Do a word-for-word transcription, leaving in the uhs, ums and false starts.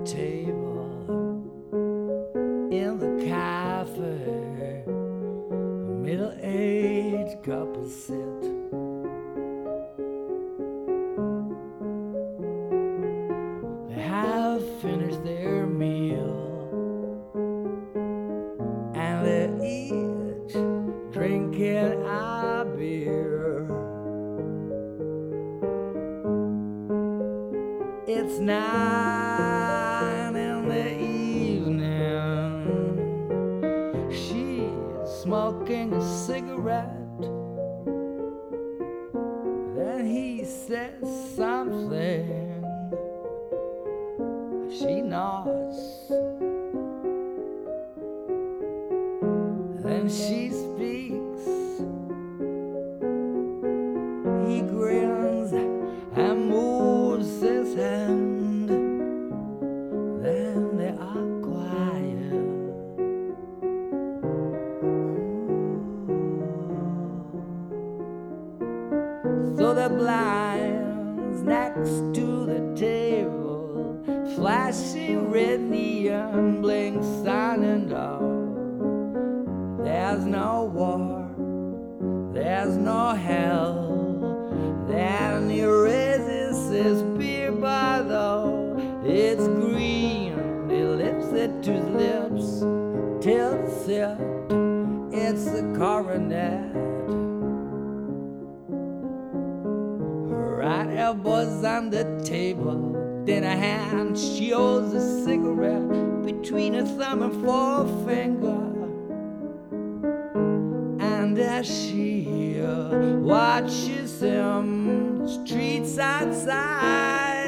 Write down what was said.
table in the cafe. A middle-aged couple sit. They have finished their meal and they're each drinking a beer. It's nine in the evening. She's smoking a cigarette. Then he says something. She nods. Then she speaks. He grins and moves his hand. Then they are quiet. So the blinds next to the table, flashing red neon, blink silent out. There's no war, there's no hell. Then he raises his beer bottle. It's green, he lifts it to his lips, tilts it, it's a coronet. Right elbows on the table, then a hand shows a cigarette between her thumb and forefinger. And as she uh, watches him, streets outside